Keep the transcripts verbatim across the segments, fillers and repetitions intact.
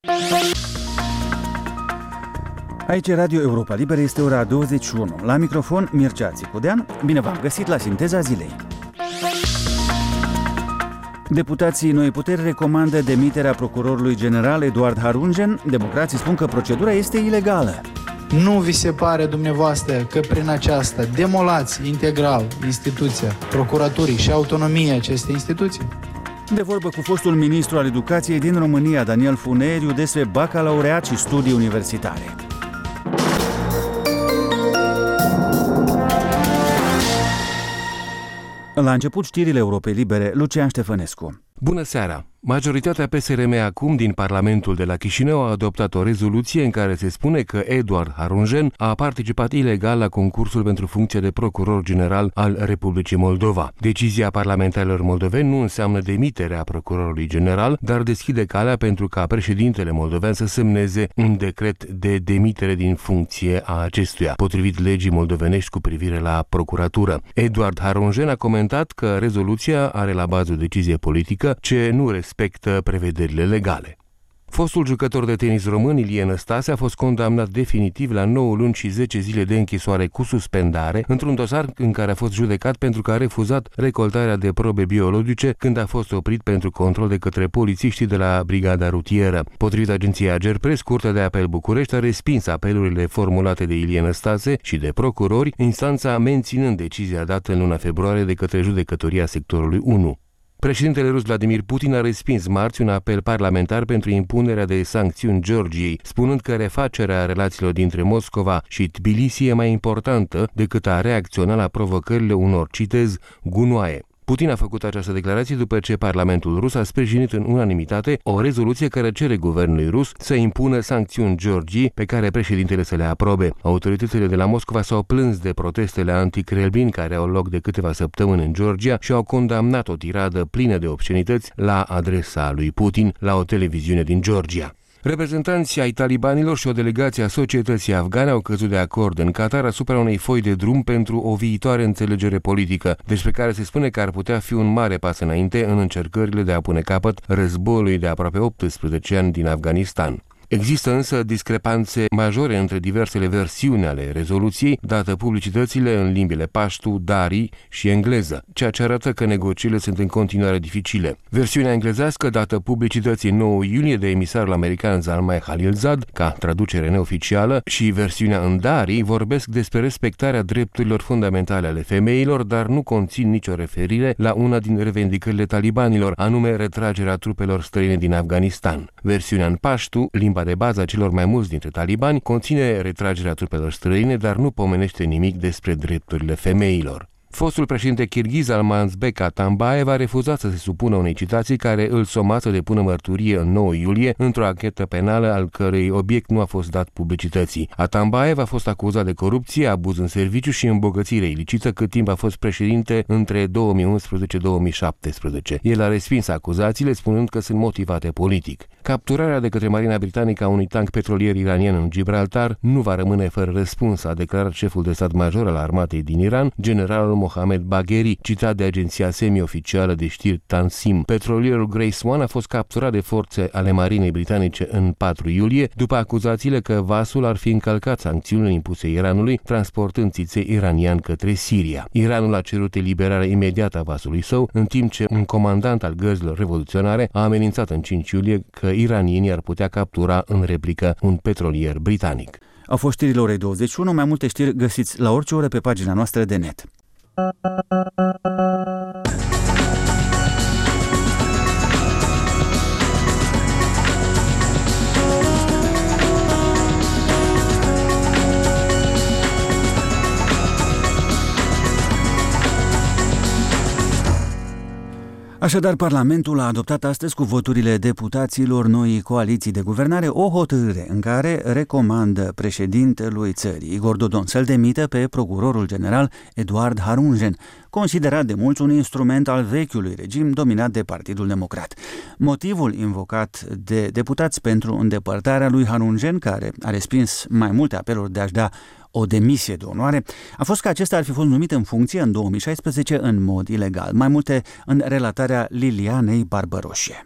Aici Radio Europa Liberă, este ora douăzeci și unu. La microfon Mircea Țicudean. Bine v-am găsit la Sinteza Zilei. Deputații Noi Puteri recomandă demiterea procurorului general Eduard Harungen. Democrații spun că procedura este ilegală. Nu vi se pare dumneavoastră că prin aceasta demolați integral instituția procuraturii și autonomia acestei instituții? De vorbă cu fostul ministru al educației din România, Daniel Funeriu, despre bacalaureat și studii universitare. La început, știrile Europei Libere, Lucian Ștefănescu. Bună seara! Majoritatea P S R M acum din Parlamentul de la Chișinău a adoptat o rezoluție în care se spune că Eduard Harungen a participat ilegal la concursul pentru funcția de procuror general al Republicii Moldova. Decizia parlamentarilor moldoveni nu înseamnă demiterea procurorului general, dar deschide calea pentru ca președintele moldovean să semneze un decret de demitere din funcție a acestuia, potrivit legii moldovenești cu privire la procuratură. Eduard Harungen a comentat că rezoluția are la bază o decizie politică ce nu respectă prevederile legale. Fostul jucător de tenis român Ilie Năstase a fost condamnat definitiv la nouă luni și zece zile de închisoare cu suspendare într-un dosar în care a fost judecat pentru că a refuzat recoltarea de probe biologice când a fost oprit pentru control de către polițiștii de la Brigada Rutieră. Potrivit agenției Agerpres, Curtea de Apel București a respins apelurile formulate de Ilie Năstase și de procurori, instanța menținând decizia dată în luna februarie de către judecătoria sectorului unu. Președintele rus Vladimir Putin a respins marți un apel parlamentar pentru impunerea de sancțiuni Georgiei, spunând că refacerea relațiilor dintre Moscova și Tbilisi e mai importantă decât a reacționa la provocările unor, citez, gunoaie. Putin a făcut această declarație după ce Parlamentul rus a sprijinit în unanimitate o rezoluție care cere guvernului rus să impună sancțiuni Georgiei pe care președintele să le aprobe. Autoritățile de la Moscova s-au plâns de protestele anti-Kremlin care au loc de câteva săptămâni în Georgia și au condamnat o tiradă plină de obscenități la adresa lui Putin la o televiziune din Georgia. Reprezentanții ai talibanilor și o delegație a societății afgane au căzut de acord în Qatar asupra unei foi de drum pentru o viitoare înțelegere politică, despre care se spune că ar putea fi un mare pas înainte în încercările de a pune capăt războiului de aproape optsprezece ani din Afganistan. Există însă discrepanțe majore între diversele versiuni ale rezoluției, dată publicitățile în limbile paștu, dari și engleză, ceea ce arată că negocierile sunt în continuare dificile. Versiunea englezească, dată publicității nouă iulie de emisarul american Zalmay Khalilzad, ca traducere neoficială, și versiunea în dari vorbesc despre respectarea drepturilor fundamentale ale femeilor, dar nu conțin nicio referire la una din revendicările talibanilor, anume retragerea trupelor străine din Afganistan. Versiunea în paștu, limba de bază a celor mai mulți dintre talibani, conține retragerea trupelor străine, dar nu pomenește nimic despre drepturile femeilor. Fostul președinte kirghiz Almanzbek Atambayev a refuzat să se supună unei citații care îl soma să depună mărturie în nouă iulie într-o anchetă penală al cărei obiect nu a fost dat publicității. Atambayev a fost acuzat de corupție, abuz în serviciu și îmbogățire ilicită cât timp a fost președinte între două mii unsprezece - două mii șaptesprezece. El a respins acuzațiile spunând că sunt motivate politic. Capturarea de către Marina Britanică a unui tank petrolier iranian în Gibraltar nu va rămâne fără răspuns, a declarat șeful de stat major al armatei din Iran, generalul Mohamed Bagheri, citat de agenția semi-oficială de știri Tansim. Petrolierul Grace One a fost capturat de forțe ale Marinei Britanice în patru iulie, după acuzațiile că vasul ar fi încălcat sancțiunile impuse Iranului, transportând țiței iranian către Siria. Iranul a cerut eliberarea imediată a vasului său, în timp ce un comandant al gărzilor revoluționare a amenințat în cinci iulie că iranienii ar putea captura în replică un petrolier britanic. Au fost știrile orei douăzeci și unu, mai multe știri găsiți la orice oră pe pagina noastră de net. Așadar, Parlamentul a adoptat astăzi cu voturile deputaților noii coaliții de guvernare o hotărâre în care recomandă președintelui țării, Igor Dodon, să-l demită pe procurorul general Eduard Harungen, considerat de mulți un instrument al vechiului regim dominat de Partidul Democrat. Motivul invocat de deputați pentru îndepărtarea lui Harungen, care a respins mai multe apeluri de a-și da o demisie de onoare, a fost că acesta ar fi fost numit în funcție în două mii șaisprezece în mod ilegal. Mai multe în relatarea Lilianei Barbăroșie.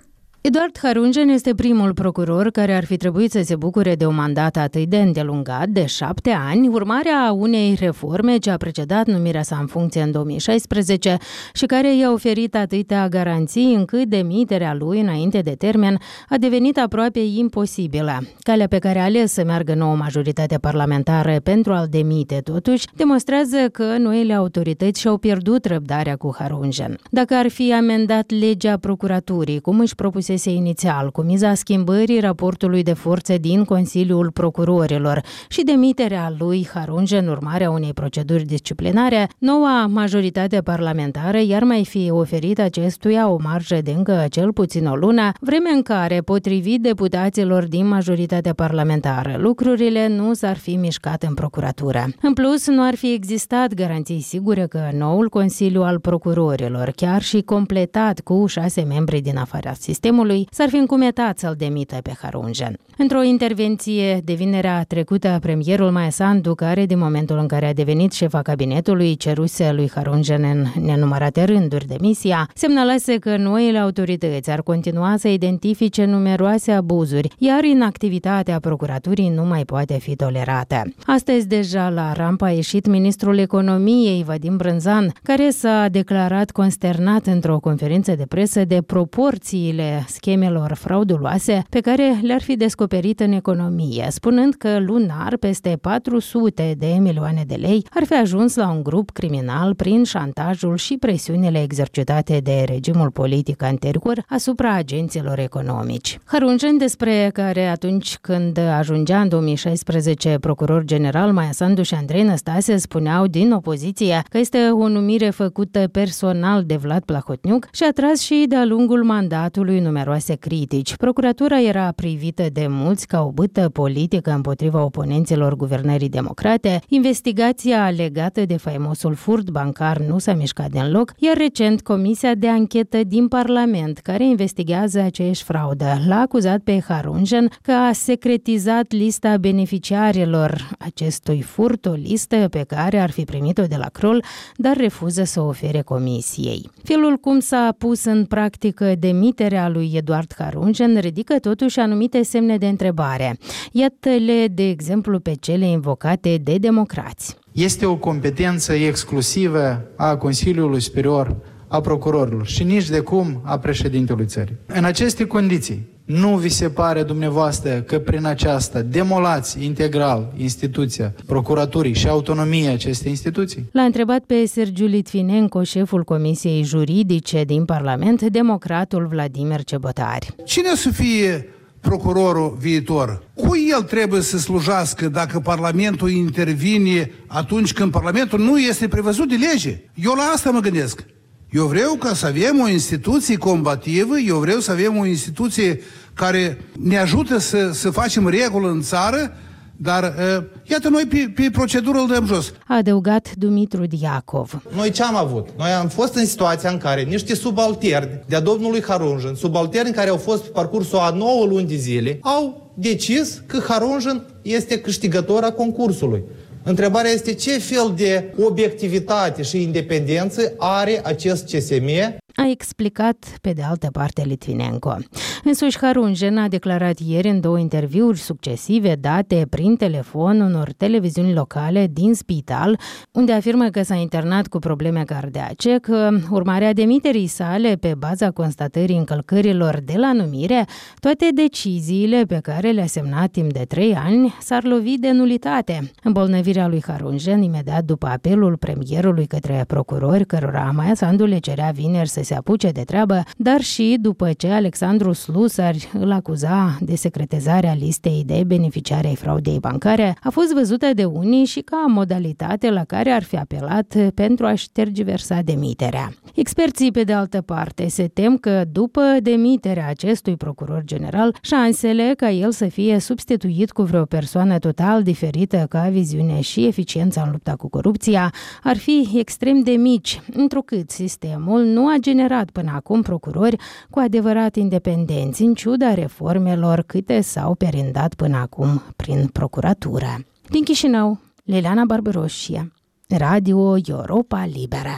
Eduard Harungen este primul procuror care ar fi trebuit să se bucure de un mandat atât de îndelungat, de șapte ani, urmarea unei reforme ce a precedat numirea sa în funcție în două mii șaisprezece și care i-a oferit atâtea garanții încât demiterea lui înainte de termen a devenit aproape imposibilă. Calea pe care a ales să meargă nouă majoritate parlamentară pentru a-l demite, totuși, demonstrează că noile autorități și-au pierdut răbdarea cu Harungen. Dacă ar fi amendat legea procuraturii, cum își propuse inițial, cu miza schimbării raportului de forțe din Consiliul Procurorilor și demiterea lui Harungen în urmarea unei proceduri disciplinare, noua majoritate parlamentară i-ar mai fi oferit acestuia o marjă de încă cel puțin o lună, vreme în care, potrivit deputaților din majoritatea parlamentară, lucrurile nu s-ar fi mișcat în procuratură. În plus, nu ar fi existat garanții sigure că noul Consiliu al Procurorilor, chiar și completat cu șase membri din afara sistemului, s-ar fi încumetat să-l demită pe Harungen. Într-o intervenție de vinerea trecută, premierul Maia Sandu, care din momentul în care a devenit șefa cabinetului, ceruse lui Harungen în nenumărate rânduri demisia, semnalase că noile autorități ar continua să identifice numeroase abuzuri, iar inactivitatea procuraturii nu mai poate fi tolerată. Astăzi deja la rampă a ieșit ministrul economiei, Vadim Brânzan, care s-a declarat consternat într-o conferință de presă de proporțiile schemelor frauduloase pe care le-ar fi descoperit în economie, spunând că lunar peste patru sute de milioane de lei ar fi ajuns la un grup criminal prin șantajul și presiunile exercitate de regimul politic anterior asupra agenților economici. Harungen, despre care atunci când ajungea în două mii șaisprezece procuror general, Maia Sandu și Andrei Năstase spuneau din opoziție că este o numire făcută personal de Vlad Plahotniuc și a tras și de-a lungul mandatului numeroase critici. Procuratura era privită de mulți ca o bâtă politică împotriva oponenților guvernării democrate, investigația legată de faimosul furt bancar nu s-a mișcat din loc, iar recent Comisia de Anchetă din Parlament, care investigează aceeași fraudă, l-a acuzat pe Harungen că a secretizat lista beneficiarilor acestui furt, o listă pe care ar fi primit-o de la Kroll, dar refuză să o ofere Comisiei. Felul cum s-a pus în practică demiterea lui Eduard Harungen ridică totuși anumite semne de întrebare. Iată-le, de exemplu, pe cele invocate de democrați. Este o competență exclusivă a Consiliului Superior a Procurorilor și nici de cum a președintelui țării. În aceste condiții, nu vi se pare dumneavoastră că prin aceasta demolați integral instituția procuraturii și autonomia acestei instituții? L-a întrebat pe Sergiu Litvinenko, șeful Comisiei Juridice din Parlament, democratul Vladimir Cebotari. Cine să fie procurorul viitor? Cui el trebuie să slujească dacă Parlamentul intervine atunci când Parlamentul nu este prevăzut de lege? Eu la asta mă gândesc. Eu vreau ca să avem o instituție combativă, eu vreau să avem o instituție care ne ajută să, să facem regulă în țară, dar uh, iată, noi pe, pe procedură îl dăm jos. A adăugat Dumitru Diacov. Noi ce am avut? Noi am fost în situația în care niște subalterni de-a domnului Harungen, subalterni care au fost pe parcursul a nouă luni de zile, au decis că Harungen este câștigător a concursului. Întrebarea este ce fel de obiectivitate și independență are acest C S M? A explicat pe de altă parte Litvinenko. Însuși Harungen a declarat ieri în două interviuri succesive date prin telefon unor televiziuni locale din spital, unde afirmă că s-a internat cu probleme cardiace, că urmarea demiterii sale pe baza constatării încălcărilor de la numire, toate deciziile pe care le-a semnat timp de trei ani s-ar lovi de nulitate. Îmbolnăvirea lui Harungen imediat după apelul premierului către procurori, cărora Maia Sandu le cerea vineri să se apuce de treabă, dar și după ce Alexandru Slusar îl acuza de secretizarea listei de beneficiari ai fraudei bancare, a fost văzută de unii și ca modalitate la care ar fi apelat pentru a-și tergiversa demiterea. Experții, pe de altă parte, se tem că după demiterea acestui procuror general, șansele ca el să fie substituit cu vreo persoană total diferită ca viziune și eficiența în lupta cu corupția ar fi extrem de mici, întrucât sistemul nu a generat până acum procurori cu adevărat independenți, în ciuda reformelor câte s-au perindat până acum prin procuratură. Din Chișinău, Liliana Barbaroșie, Radio Europa Liberă.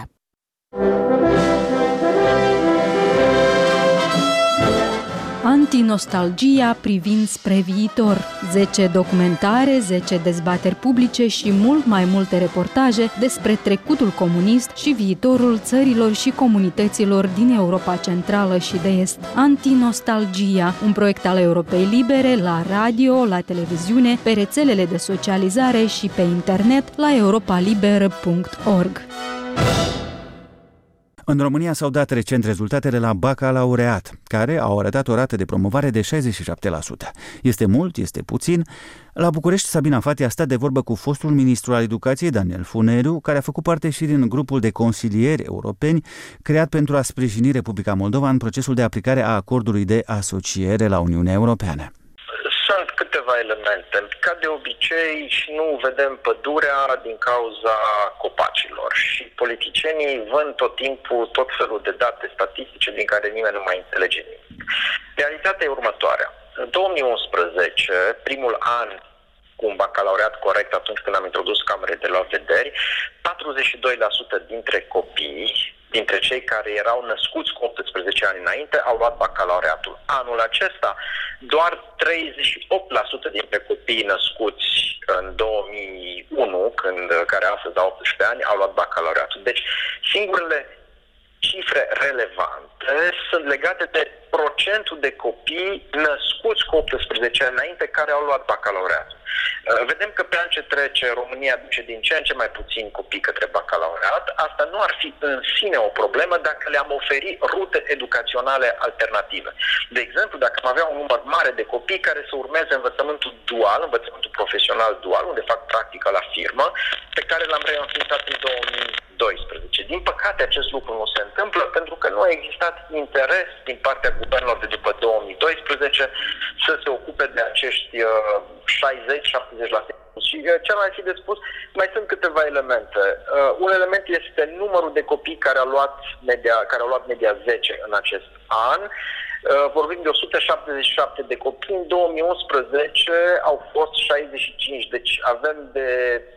Antinostalgia privind spre viitor. zece documentare, zece dezbateri publice și mult mai multe reportaje despre trecutul comunist și viitorul țărilor și comunităților din Europa Centrală și de Est. Antinostalgia, un proiect al Europei Libere la radio, la televiziune, pe rețelele de socializare și pe internet la europa liberă punct org. În România s-au dat recent rezultatele la bacalaureat, care au arătat o rată de promovare de șaizeci și șapte la sută. Este mult, este puțin? La București, Sabina Fati a stat de vorbă cu fostul ministru al educației, Daniel Funeriu, care a făcut parte și din grupul de consilieri europeni creat pentru a sprijini Republica Moldova în procesul de aplicare a acordului de asociere la Uniunea Europeană. Sunt câteva elemente. Ca de obicei, și nu vedem pădurea din cauza copacilor. Și politicienii vând tot timpul tot felul de date statistice din care nimeni nu mai înțelege nimic. Realitatea e următoarea. În două mii unsprezece, primul an cu un bacalaureat corect, atunci când am introdus camerele de luat vederi, patruzeci și doi la sută dintre copii, dintre cei care erau născuți cu optsprezece ani înainte, au luat bacalaureatul. Anul acesta, doar treizeci și opt la sută dintre copiii născuți în două mii unu, când, care astăzi au optsprezece ani, au luat bacalaureatul. Deci, singurele cifre relevante sunt legate de procentul de copii născuți cu optsprezece ani înainte care au luat bacalaureatul. Vedem că pe an ce trece, România duce din ce în ce mai puțini copii către bacalaureat. Asta nu ar fi în sine o problemă dacă le-am oferi rute educaționale alternative. De exemplu, dacă am avea un număr mare de copii care să urmeze învățământul dual, învățământul profesional dual, unde fac practică la firmă, pe care l-am reînființat în două mii doisprezece. Din păcate, acest lucru nu se întâmplă pentru că nu a existat interes din partea guvernelor de după două mii doisprezece să se ocupe de acești șaizeci șaptezeci la sută. Și ce ar mai fi de spus, mai sunt câteva elemente. Uh, un element este numărul de copii care au luat media, care au luat media zece în acest an. Uh, vorbim de o sută șaptezeci și șapte de copii, în două mii unsprezece au fost șaizeci și cinci, deci avem de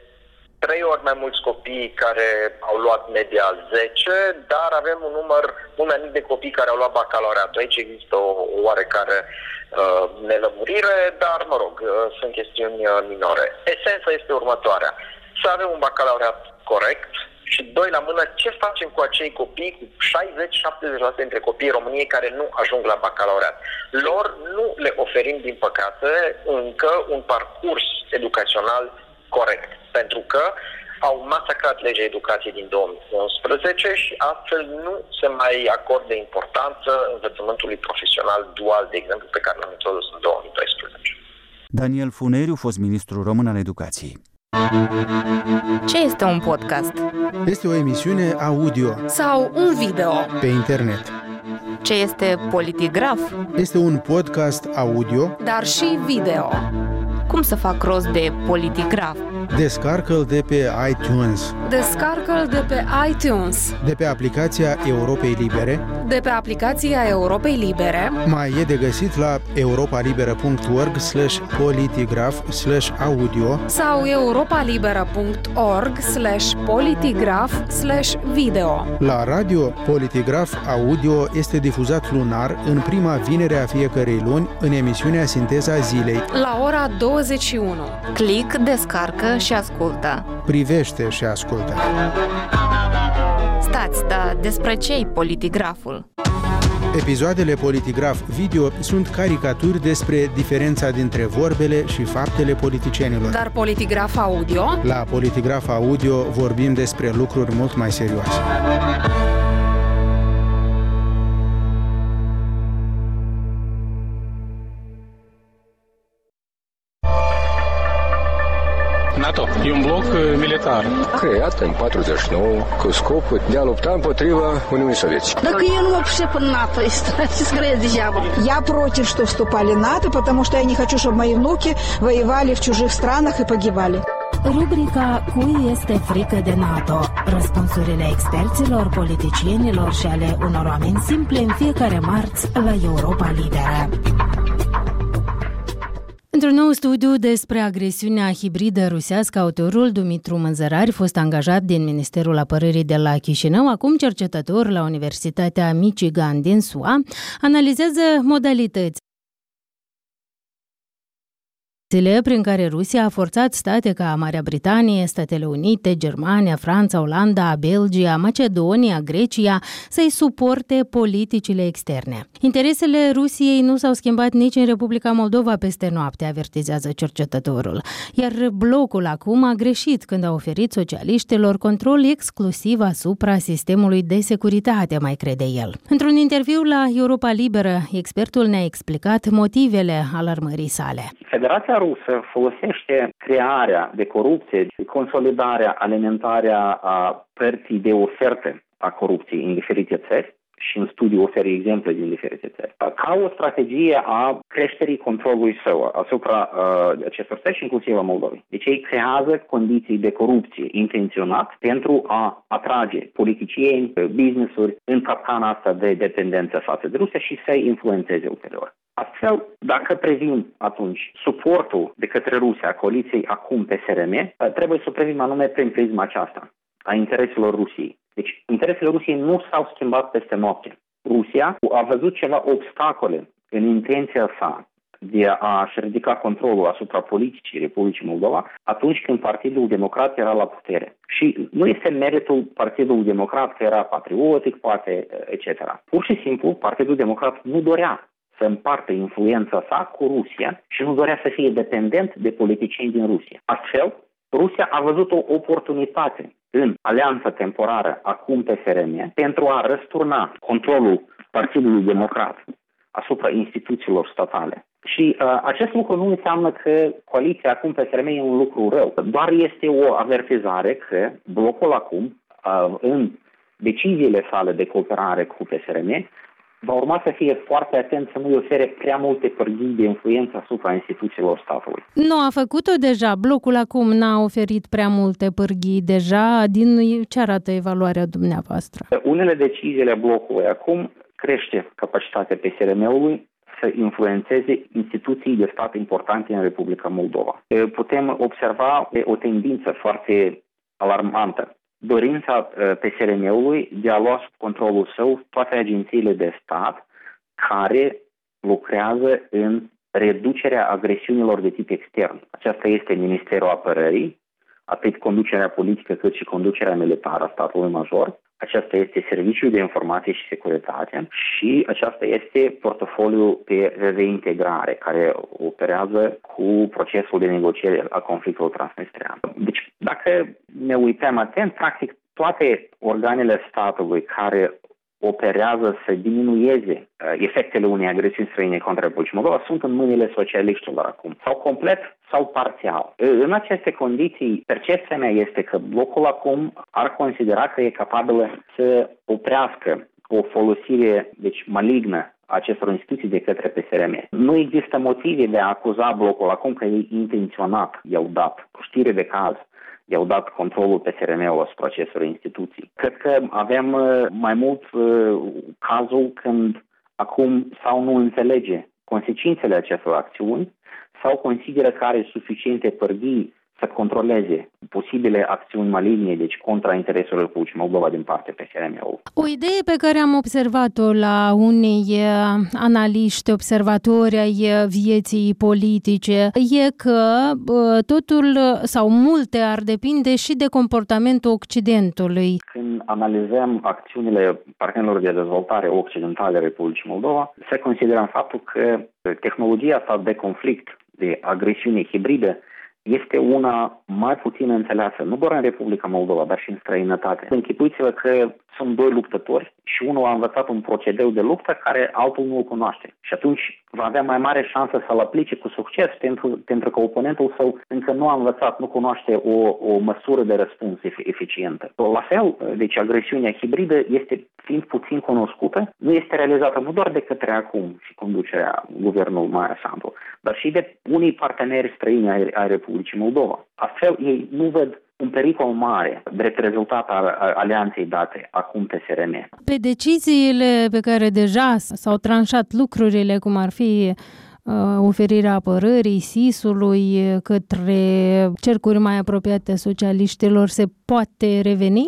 trei ori mai mulți copii care au luat media zece, dar avem un număr mult mai mic de copii care au luat bacalaureatul. Aici există o, o oarecare uh, nelămurire, dar, mă rog, uh, sunt chestiuni uh, minore. Esența este următoarea. Să avem un bacalaureat corect și, doi la mână, ce facem cu acei copii, cu șaizeci șaptezeci la sută dintre copiii României care nu ajung la bacalaureat. Lor nu le oferim, din păcate, încă un parcurs educațional corect, pentru că au masacrat legea educației din două mii unsprezece și astfel nu se mai acordă importanță învățământului profesional dual, de exemplu, pe care l-am introdus în două mii doisprezece. Daniel Funeriu, fost ministru român al educației. Ce este un podcast? Este o emisiune audio sau un video pe internet. Ce este Politigraf? Este un podcast audio, dar și video. Cum să fac rost de Politigraf? Descarcă-l de pe iTunes. Descarcă-l de pe iTunes. De pe aplicația Europei Libere. De pe aplicația Europei Libere. Mai e de găsit la europa liberă punct org slash politigraf slash audio sau europa liberă punct org slash politigraf slash video. La radio, Politigraf Audio este difuzat lunar în prima vinere a fiecărei luni în emisiunea Sinteza Zilei. La ora douăzeci și unu. Click, descarcă și ascultă. Privește și ascultă. Stați, dar despre ce-i Politigraful? Episoadele Politigraf Video sunt caricaturi despre diferența dintre vorbele și faptele politicienilor. Dar Politigraf Audio? La Politigraf Audio vorbim despre lucruri mult mai serioase. NATO e un bloc militar creat în patruzeci și nouă cu scopul de a lupta împotriva Uniunii Sovietice. Так я ну вообще по НАТО, скорее дьявол. Я против, что вступали в НАТО, потому что я не хочу, чтобы мои внуки воевали в чужих странах и погибали. Rubrica Cui este frică de NATO? Răspunsurile experților, politicienilor și ale unor oameni simpli în fiecare marți la Europa Liberă. Într-un nou studiu despre agresiunea hibridă rusească, autorul Dumitru Mânzărari, fost angajat din Ministerul Apărării de la Chișinău, acum cercetător la Universitatea Michigan din S U A, analizează modalități Zile prin care Rusia a forțat state ca Marea Britanie, Statele Unite, Germania, Franța, Olanda, Belgia, Macedonia, Grecia să-i suporte politicile externe. Interesele Rusiei nu s-au schimbat nici în Republica Moldova peste noapte, avertizează cercetătorul. Iar blocul acum a greșit când a oferit socialiștilor control exclusiv asupra sistemului de securitate, mai crede el. Într-un interviu la Europa Liberă, expertul ne-a explicat motivele alarmării sale. Federația Rusă folosește crearea de corupție, consolidarea, alimentarea a părții de oferte a corupției în diferite țări și în studiu oferă exemple din diferite țări, ca o strategie a creșterii controlului său asupra uh, acestor țări și inclusiv a Moldovei. Deci ei creează condiții de corupție intenționat pentru a atrage politicieni, business-uri în capcana asta de dependență față de Rusia și să-i influențeze ulterior. Astfel, dacă privim atunci suportul de către Rusia a coaliției acum P S R M, trebuie să privim anume prin prisma aceasta a intereselor Rusiei. Deci, interesele Rusiei nu s-au schimbat peste noapte. Rusia a văzut ceva obstacole în intenția sa de a-și ridica controlul asupra politicii Republicii Moldova atunci când Partidul Democrat era la putere. Și nu este meritul Partidului Democrat că era patriotic, poate, et cetera. Pur și simplu, Partidul Democrat nu dorea să împartă influența sa cu Rusia și nu dorea să fie dependent de politicieni din Rusia. Astfel, Rusia a văzut o oportunitate în alianța temporară acum P S R M pentru a răsturna controlul Partidului Democrat asupra instituțiilor statale. Și uh, acest lucru nu înseamnă că coaliția acum P S R M e un lucru rău. Doar este o avertizare că blocul acum, uh, în deciziile sale de cooperare cu P S R M, va urma să fie foarte atent să nu-i ofere prea multe pârghii de influență asupra instituțiilor statului. Nu a făcut-o deja. Blocul acum n-a oferit prea multe pârghii deja. Din ce arată evaluarea dumneavoastră? Unele deciziile blocului acum crește capacitatea P S R M-ului să influențeze instituții de stat importante în Republica Moldova. Putem observa o tendință foarte alarmantă. Dorința P S R M-ului de a lua sub controlul său toate agențiile de stat care lucrează în reducerea agresiunilor de tip extern. Aceasta este Ministerul Apărării, atât conducerea politică cât și conducerea militară a statului major. Aceasta este Serviciul de Informație și Securitate și aceasta este portofoliul pe reintegrare care operează cu procesul de negociere a conflictului transnistrian. Deci, dacă ne uităm atent, practic toate organele statului care operează să diminueze efectele unei agresiuni străine contra Republicii Moldova sunt în mâinile socialiștilor acum, sau complet sau parțial. În aceste condiții, percepția mea este că blocul acum ar considera că e capabil să oprească o folosire deci malignă a acestor instituții de către P S R M. Nu există motive de a acuza blocul acum că ei intenționat i-au dat cu știre de caz i-au dat controlul P S R M-ului asupra acestor instituții. Cred că avem mai mult cazul când acum sau nu înțelege consecințele acestor acțiuni sau consideră că are suficiente pârghii să controleze posibile acțiuni maligne, deci contra intereselor Republicii Moldova din partea P S R M-ului. O idee pe care am observat-o la unei analiști, observatori ai vieții politice, e că totul sau multe ar depinde și de comportamentul Occidentului. Când analizăm acțiunile partenerilor de dezvoltare occidentale Republicii Moldova, se consideră faptul că tehnologia asta de conflict, de agresiune hibridă, este una mai puțin înțeleasă, nu doar în Republica Moldova, dar și în străinătate. Închipuiți-vă că sunt doi luptători și unul a învățat un procedeu de luptă care altul nu îl cunoaște. Și atunci va avea mai mare șansă să-l aplice cu succes pentru, pentru că oponentul său încă nu a învățat, nu cunoaște o, o măsură de răspuns eficientă. La fel, deci agresiunea hibridă este, fiind puțin cunoscută, nu este realizată nu doar de către acum și conducerea guvernului Maia Sandu, dar și de unii parteneri străini ai, ai Republicii Moldova. Astfel, ei nu văd un pericol mare drept rezultat al alianței date acum P S R M. Pe deciziile pe care deja s-au tranșat lucrurile, cum ar fi uh, oferirea apărării S I S-ului către cercuri mai apropiate socialiștilor, se poate reveni?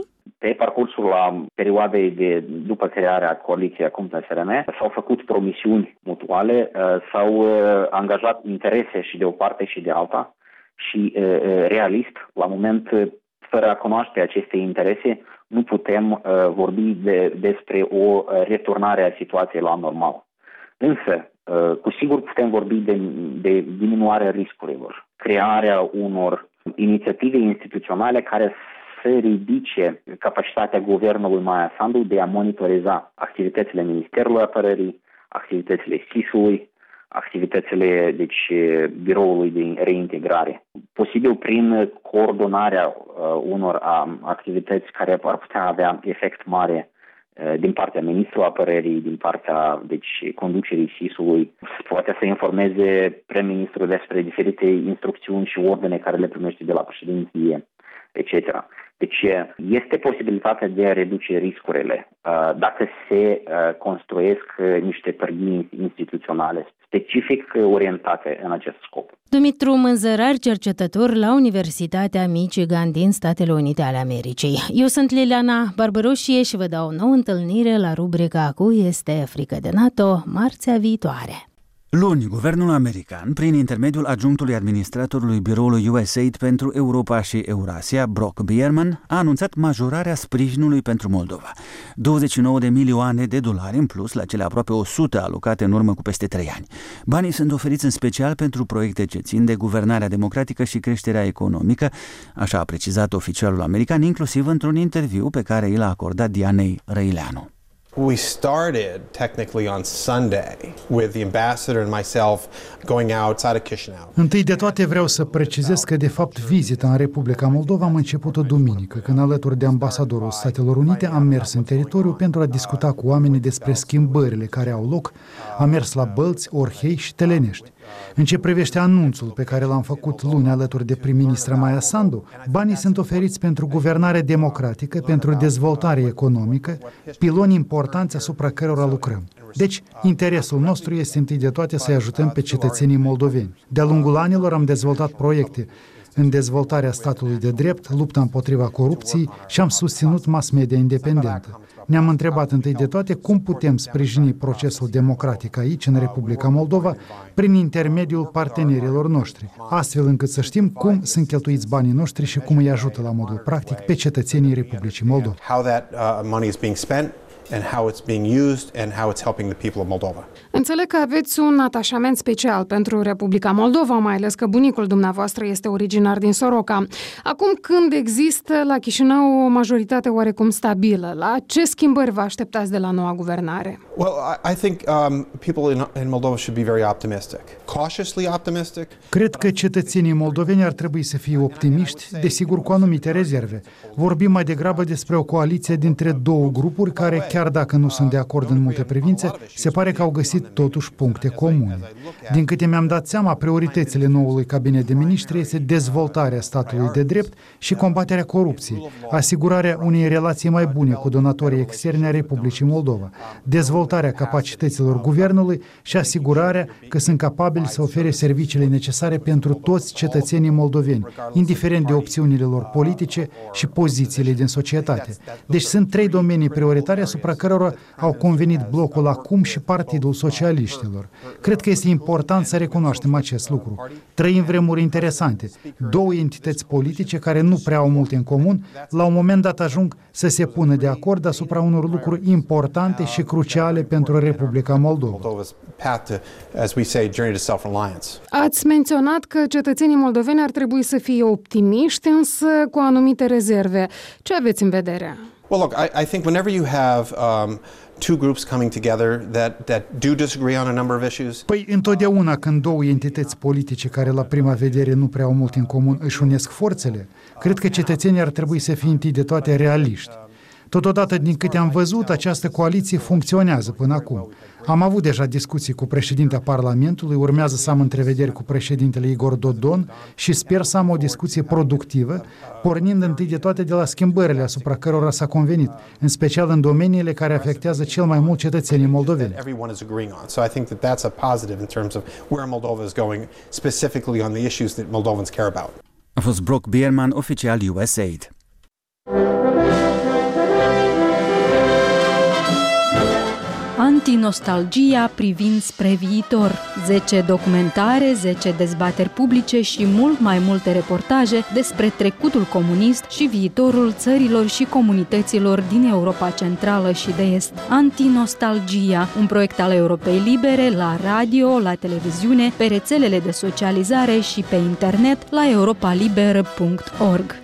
Pe parcursul la perioadei de după crearea coaliției acum P S R M s-au făcut promisiuni mutuale, s-au angajat interese și de o parte și de alta și realist, la moment, fără a cunoaște aceste interese, nu putem vorbi de, despre o returnare a situației la normal. Însă, cu sigur putem vorbi de, de diminuarea riscurilor, crearea unor inițiative instituționale care să ridice capacitatea guvernului Maia Sandu de a monitoriza activitățile Ministerului Apărării, activitățile S I S-ului, activitățile deci, biroului de reintegrare. Posibil prin coordonarea uh, unor uh, activități care ar putea avea efect mare uh, din partea Ministrului Apărării, din partea deci, conducerii S I S-ului, poate să informeze prim-ministrul despre diferite instrucțiuni și ordine care le primește de la președinție, et cetera. Deci este posibilitatea de a reduce riscurile uh, dacă se uh, construiesc uh, niște pârghii instituționale specific orientate în acest scop. Dumitru Mânzărar, cercetător la Universitatea Michigan din Statele Unite ale Americii. Eu sunt Liliana Barbaroșie și vă dau o nouă întâlnire la rubrica Cu este frică de NATO, marțea viitoare. Luni, guvernul american, prin intermediul adjunctului administratorului biroului U S A I D pentru Europa și Eurasia, Brock Bierman, a anunțat majorarea sprijinului pentru Moldova. douăzeci și nouă de milioane de dolari în plus la cele aproape o sută alocate în urmă cu peste trei ani. Banii sunt oferiți în special pentru proiecte ce țin de guvernarea democratică și creșterea economică, așa a precizat oficialul american, inclusiv într-un interviu pe care i l-a acordat Dianei Răileanu. We started technically on Sunday with the ambassador and myself going outside of Chisinau. Întâi de toate vreau să precizez că de fapt vizita în Republica Moldova am început-o duminică, când alături de ambasadorul Statelor Unite am mers în teritoriu pentru a discuta cu oamenii despre schimbările care au loc. Am mers la Bălți, Orhei și Telenești. În ce privește anunțul pe care l-am făcut luni alături de prim-ministra Maia Sandu, banii sunt oferiți pentru guvernare democratică, pentru dezvoltare economică, piloni importanți asupra cărora lucrăm. Deci, interesul nostru este întâi de toate să-i ajutăm pe cetățenii moldoveni. De-a lungul anilor am dezvoltat proiecte în dezvoltarea statului de drept, lupta împotriva corupției și am susținut mass media independentă. Ne-am întrebat întâi de toate cum putem sprijini procesul democratic aici, în Republica Moldova, prin intermediul partenerilor noștri, astfel încât să știm cum sunt cheltuiți banii noștri și cum îi ajută la modul practic pe cetățenii Republicii Moldova. And how it's being used and how it's helping the people of Moldova. Înțeleg că aveți un atașament special pentru Republica Moldova, mai ales că bunicul dumneavoastră este originar din Soroca. Acum, când există la Chișinău o majoritate oarecum stabilă, la ce schimbări vă așteptați de la noua guvernare? Well, I, I think um, people in, in Moldova should be very optimistic. Cautiously optimistic. Cred că cetățenii moldoveni ar trebui să fie optimiști, desigur cu anumite rezerve. Vorbim mai degrabă despre o coaliție dintre două grupuri care, chiar dacă nu sunt de acord în multe privințe, se pare că au găsit totuși puncte comune. Din câte mi-am dat seama, prioritățile noului cabinet de miniștri este dezvoltarea statului de drept și combaterea corupției, asigurarea unei relații mai bune cu donatorii externi ai Republicii Moldova, dezvoltarea capacităților guvernului și asigurarea că sunt capabili să ofere serviciile necesare pentru toți cetățenii moldoveni, indiferent de opțiunile lor politice și pozițiile din societate. Deci sunt trei domenii prioritare asupra cărora au convenit blocul acum și Partidul Socialiștilor. Cred că este important să recunoaștem acest lucru. Trăim vremuri interesante. Două entități politice care nu prea au multe în comun, la un moment dat ajung să se pună de acord asupra unor lucruri importante și cruciale pentru Republica Moldova. Ați menționat că cetățenii moldoveni ar trebui să fie optimiști, însă cu anumite rezerve. Ce aveți în vedere? Well, look, I, I think whenever you have um, two groups coming together that, that do disagree on a number of issues. Păi întotdeauna când două entități politice care la prima vedere nu prea au mult în comun își unesc forțele, cred că cetățenii ar trebui să fie întâi de toate realiști. Totodată, din câte am văzut, această coaliție funcționează până acum. Am avut deja discuții cu președintea Parlamentului, urmează să am întrevederi cu președintele Igor Dodon și sper să am o discuție productivă, pornind întâi de toate de la schimbările asupra cărora s-a convenit, în special în domeniile care afectează cel mai mult cetățenii moldoveni. A fost Brock Bierman, oficial U S A I D. Antinostalgia privind spre viitor. zece documentare, zece dezbateri publice și mult mai multe reportaje despre trecutul comunist și viitorul țărilor și comunităților din Europa Centrală și de Est. Antinostalgia, un proiect al Europei Libere la radio, la televiziune, pe rețelele de socializare și pe internet la europa liber punct org.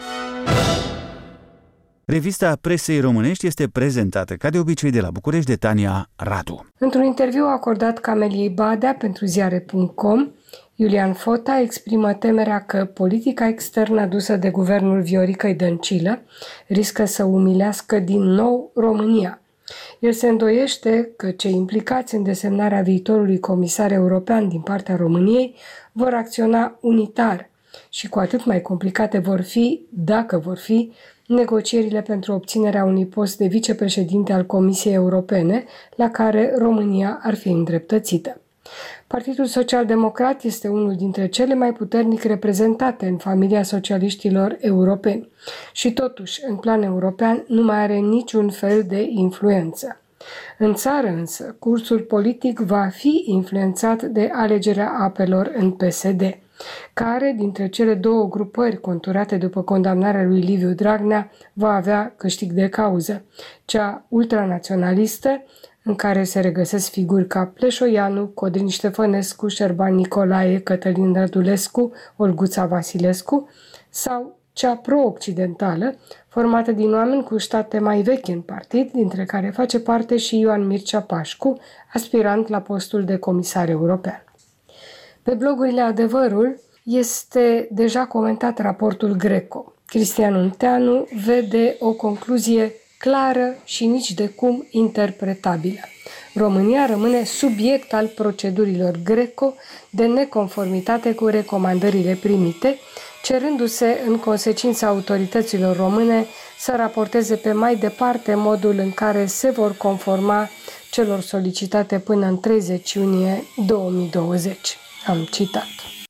Revista presei românești este prezentată, ca de obicei, de la București de Tania Radu. Într-un interviu acordat Cameliei Badea pentru ziare punct com, Iulian Fota exprimă temerea că politica externă adusă de guvernul Vioricăi Dăncilă riscă să umilească din nou România. El se îndoiește că cei implicați în desemnarea viitorului comisar european din partea României vor acționa unitar și cu atât mai complicate vor fi, dacă vor fi, negocierile pentru obținerea unui post de vicepreședinte al Comisiei Europene, la care România ar fi îndreptățită. Partidul Social-Democrat este unul dintre cele mai puternic reprezentate în familia socialiștilor europeni și totuși, în plan european, nu mai are niciun fel de influență. În țară însă, cursul politic va fi influențat de alegerea apelor în P S D, care, dintre cele două grupări conturate după condamnarea lui Liviu Dragnea, va avea câștig de cauză, cea ultranaționalistă, în care se regăsesc figuri ca Pleșoianu, Codrin Ștefănescu, Șerban Nicolae, Cătălin Radulescu, Olguța Vasilescu, sau cea pro-occidentală, formată din oameni cu state mai vechi în partid, dintre care face parte și Ioan Mircea Pașcu, aspirant la postul de comisar european. Pe blogurile Adevărul este deja comentat raportul Greco. Cristian Unteanu vede o concluzie clară și nici de cum interpretabilă. România rămâne subiect al procedurilor Greco de neconformitate cu recomandările primite, cerându-se în consecința autorităților române să raporteze pe mai departe modul în care se vor conforma celor solicitate până în treizeci iunie două mii douăzeci. Am citat.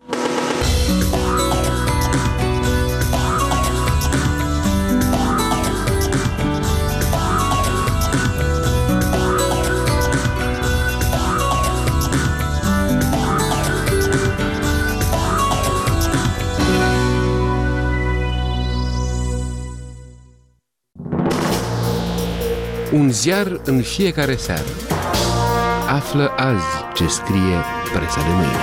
Un ziar în fiecare seară. Află azi ce scrie presa de mâine.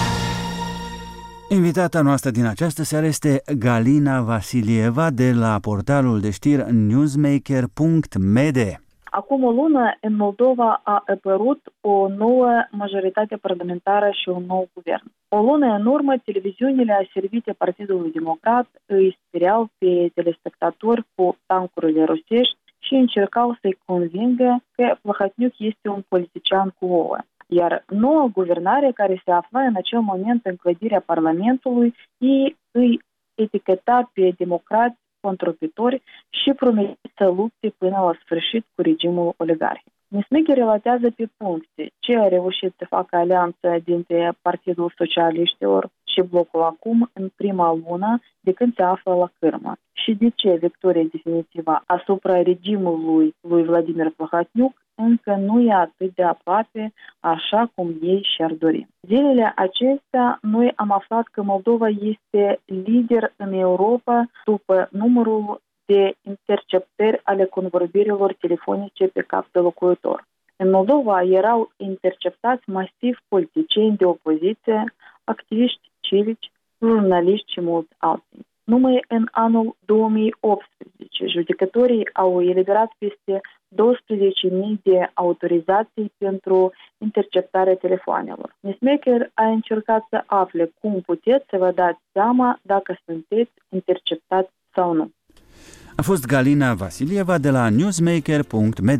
Invitata noastră din această seară este Galina Vasilieva de la portalul de știri newsmaker punct m d. Acum o lună, în Moldova a apărut o nouă majoritate parlamentară și un nou guvern. O lună în urmă, televiziunile aservite Partidului Democrat îi speriau pe telespectatori cu tancurile rusești și încercau să-i convingă că Plahotniuc este un politician cu ouă. Iar noua guvernare, care se afla în acel moment în clădirea Parlamentului, ei îi eticheta pe democrați contropitori și promite să lupte până la sfârșit cu regimul oligarhic. Newsmaker relatează pe puncte ce a reușit să facă alianța dintre Partidul Socialiștilor și Blocul Acum în prima lună de când se află la cârmă și de ce victoria definitivă asupra regimului lui Vladimir Plahotniuc încă nu e atât de aproape așa cum ei și-ar dori. Zilele acestea, noi am aflat că Moldova este lider în Europa după numărul de interceptări ale convorbirilor telefonice pe cap de locuitor. În Moldova erau interceptați masiv politicieni de opoziție, activiști civici, jurnaliști și mulți alții. Numai în anul două mii optsprezece, judecătorii au eliberat peste douăsprezece mii de autorizații pentru interceptarea telefoanelor. Newsmaker a încercat să afle cum puteți să vă dați seama dacă sunteți interceptați sau nu. A fost Galina Vasilieva de la newsmaker punct m d.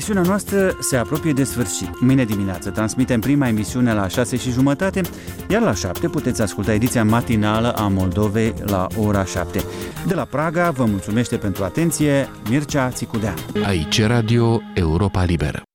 Emisiunea noastră se apropie de sfârșit. Mâine dimineață transmitem prima emisiune la șase și jumătate, iar la șapte puteți asculta ediția matinală a Moldovei la ora șapte. De la Praga vă mulțumește pentru atenție Mircea Țicudean. Aici Radio Europa Liberă.